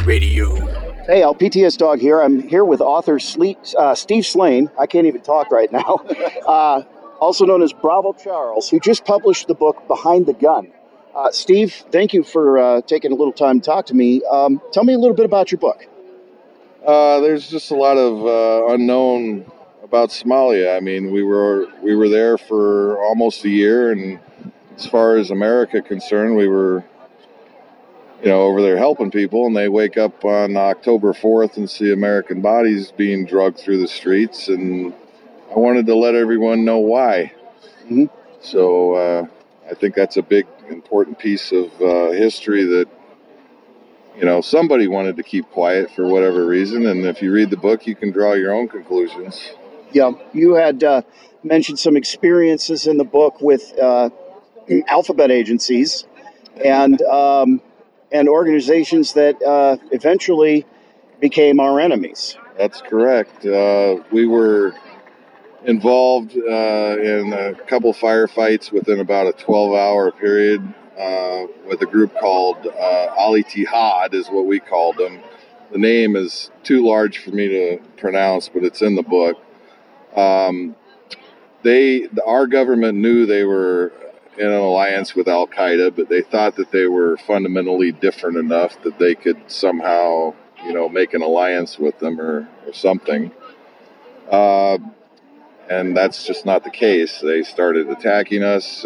Radio. Hey, LPTS Dog here. I'm here with author Steve Slane. I can't even talk right now. Also known as Bravo Charles, who just published the book Behind the Gun. Steve, thank you for taking a little time to talk to me. Tell me a little bit about your book. There's just a lot of unknown about Somalia. I mean, we were there for almost a year, and as far as America concerned, we were, over there helping people, and they wake up on October 4th and see American bodies being dragged through the streets, and I wanted to let everyone know why. Mm-hmm. So I think that's a big, important piece of history that, somebody wanted to keep quiet for whatever reason, and if you read the book, you can draw your own conclusions. Yeah, you had mentioned some experiences in the book with alphabet agencies and organizations that eventually became our enemies. That's correct. We were involved in a couple firefights within about a 12-hour period with a group called Al-Ittihad is what we called them. The name is too large for me to pronounce, but it's in the book. Our government knew they were in an alliance with Al-Qaeda, but they thought that they were fundamentally different enough that they could somehow, make an alliance with them or something. And that's just not the case. They started attacking us.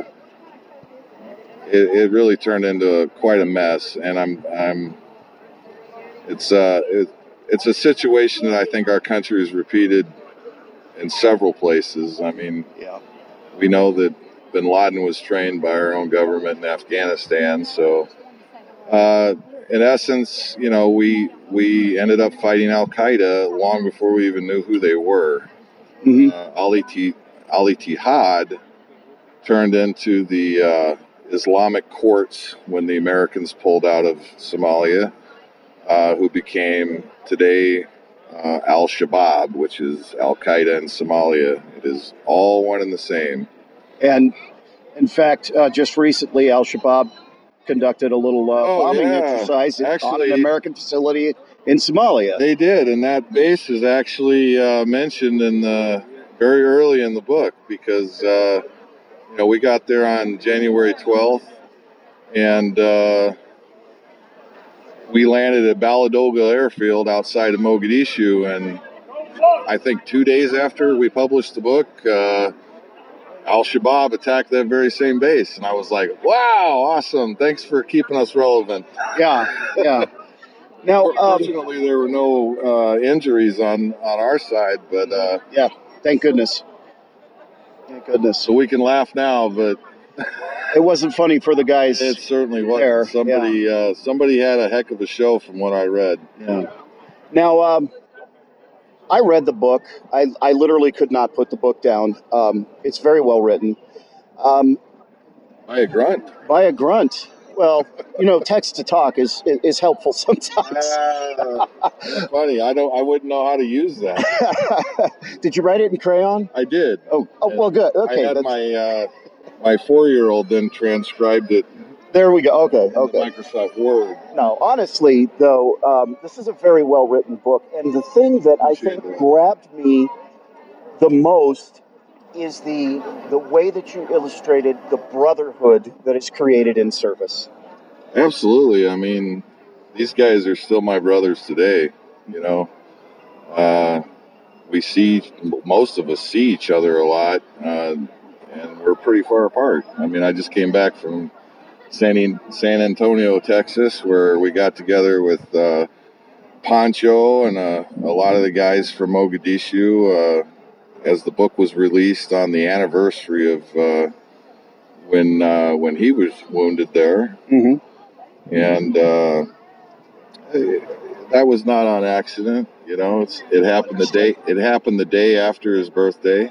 It really turned into quite a mess, and it's a situation that I think our country has repeated in several places. I mean, yeah. We know that bin Laden was trained by our own government in Afghanistan. So, in essence, we ended up fighting Al-Qaeda long before we even knew who they were. Mm-hmm. Al-Ittihad turned into the Islamic courts when the Americans pulled out of Somalia, who became today Al-Shabaab, which is Al-Qaeda in Somalia. It is all one and the same. And in fact, just recently, Al-Shabaab conducted a little bombing exercise on an American facility in Somalia. They did, and that base is actually mentioned in very early in the book because we got there on January 12th, and we landed at Baladogle Airfield outside of Mogadishu, and I think 2 days after we published the book, Al-Shabaab attacked that very same base, and I was like, wow, awesome, thanks for keeping us relevant. Yeah. Now, fortunately, there were no injuries on our side, but yeah, thank goodness. So we can laugh now, but it wasn't funny for the guys. It certainly wasn't. Somebody had a heck of a show from what I read. Yeah. Now, I read the book. I literally could not put the book down. It's very well written. By a grunt. By a grunt. Well, text to talk is helpful sometimes. That's funny. I wouldn't know how to use that. Did you write it in crayon? I did. Oh, well, good. Okay. I had my 4-year-old then transcribed it. There we go. Okay. Microsoft Word. No, honestly, though, this is a very well written book, and the thing that I think grabbed me the most is the way that you illustrated the brotherhood that is created in service. Absolutely. I mean, these guys are still my brothers today. Most of us see each other a lot, and we're pretty far apart. I mean, I just came back from San Antonio, Texas, where we got together with Pancho and a lot of the guys from Mogadishu as the book was released on the anniversary of when he was wounded there. Mm-hmm. And that was not on accident. It happened the day after his birthday.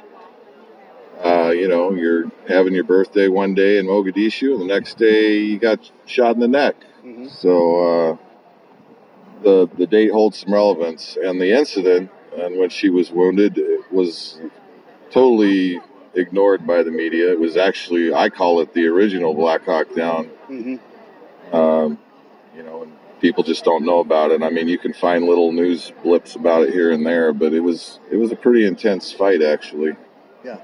You're having your birthday one day in Mogadishu, and the next day you got shot in the neck. Mm-hmm. So the date holds some relevance, and the incident and when she was wounded was totally ignored by the media. It was actually, I call it the original Black Hawk Down. Mm-hmm. and people just don't know about it. I mean, you can find little news blips about it here and there, but it was a pretty intense fight, actually. Yeah.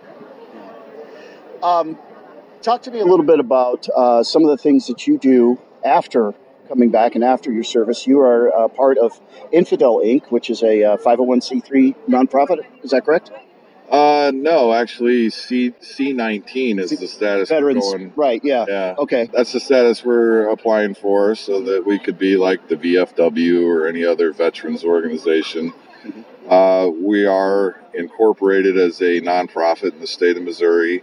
Talk to me a little bit about some of the things that you do after coming back and after your service. You are part of Infidel Inc., which is a 501c3 nonprofit. Is that correct? No, actually, C19 is the status Veterans, we're going. Right, yeah. Yeah. Okay. That's the status we're applying for, so that we could be like the VFW or any other veterans organization. Mm-hmm. We are incorporated as a nonprofit in the state of Missouri.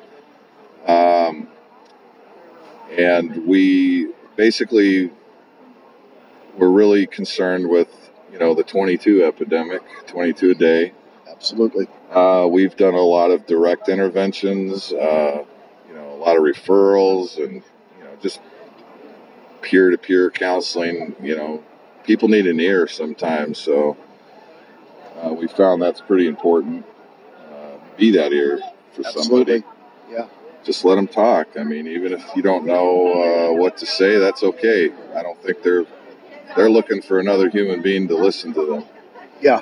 And we basically were really concerned with, the 22 epidemic, 22 a day. Absolutely. We've done a lot of direct interventions, a lot of referrals, and just peer-to-peer counseling. People need an ear sometimes, so we found that's pretty important. Be that ear for Absolutely. somebody. Yeah. Just let them talk. I mean, even if you don't know what to say, that's okay. I don't think they're looking for another human being to listen to them. Yeah.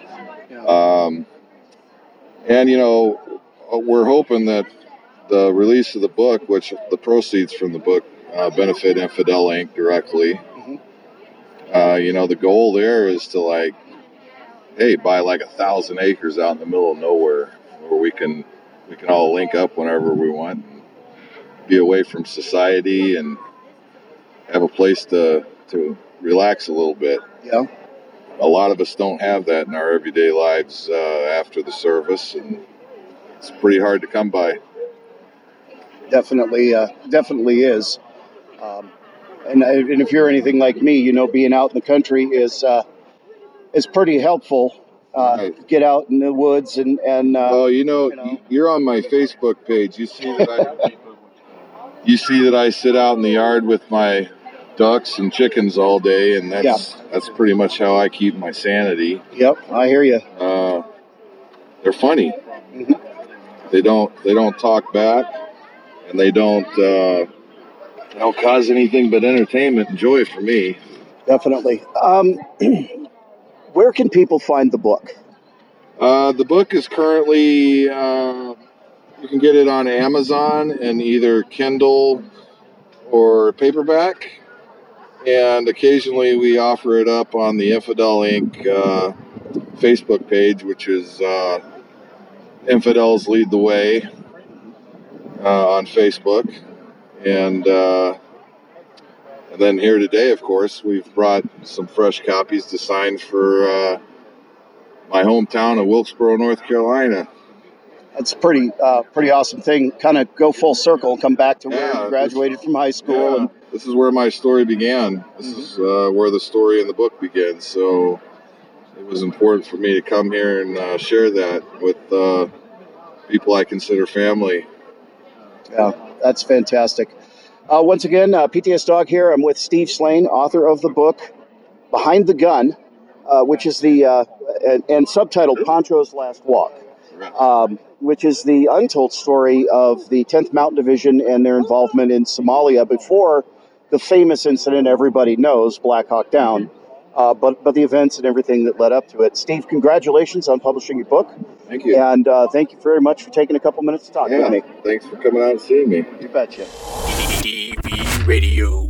And, we're hoping that the release of the book, which the proceeds from the book benefit Infidel Inc. directly. Mm-hmm. The goal there is to buy 1,000 acres out in the middle of nowhere where we can all link up whenever we want, and be away from society and have a place to relax a little bit. Yeah. A lot of us don't have that in our everyday lives after the service, and it's pretty hard to come by. Definitely is. And if you're anything like me, being out in the country is pretty helpful. Right. Get out in the woods and you're on my Facebook page. You see that I sit out in the yard with my ducks and chickens all day, and that's pretty much how I keep my sanity. Yep, I hear you. They're funny. Mm-hmm. They don't talk back, and they don't cause anything but entertainment and joy for me. Definitely. Where can people find the book? The book is currently you can get it on Amazon in either Kindle or paperback. And occasionally we offer it up on the Infidel Inc. Facebook page, which is Infidels Lead the Way on Facebook. And then here today, of course, we've brought some fresh copies to sign for my hometown of Wilkesboro, North Carolina. That's a pretty awesome thing. Kind of go full circle and come back to where you graduated from high school. Yeah, and this is where my story began. This is where the story in the book begins. So it was important for me to come here and share that with people I consider family. Yeah, that's fantastic. Once again, PTS Dog here. I'm with Steve Slane, author of the book Behind the Gun, which is the and subtitled Poncho's Last Walk. Which is the untold story of the 10th Mountain Division and their involvement in Somalia before the famous incident everybody knows, Black Hawk Down, but the events and everything that led up to it. Steve, congratulations on publishing your book. Thank you. And thank you very much for taking a couple minutes to talk with me. Thanks for coming out and seeing me. You betcha. DV Radio.